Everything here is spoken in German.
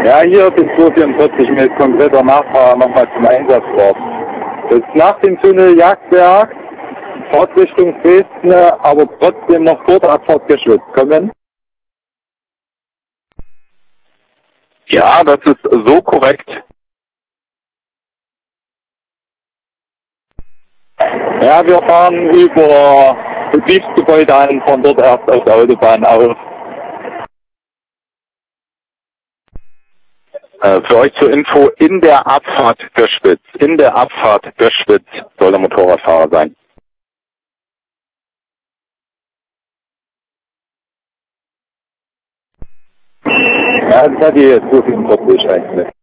Ja, hier bis 244 mit konkreter Nachfrage nochmal zum Einsatzort. Das ist nach dem Tunnel Jagdwerk, Fahrtrichtung Dresden, aber trotzdem noch vor der Abfahrt Geschwitz. Kommen? Ja, das ist so korrekt. Ja, wir fahren über Betriebsgebäude an, von dort erst auf der Autobahn auf. Für euch zur Info, in der Abfahrt Göschwitz soll der Motorradfahrer sein. Ja, das hat die 244 eigentlich.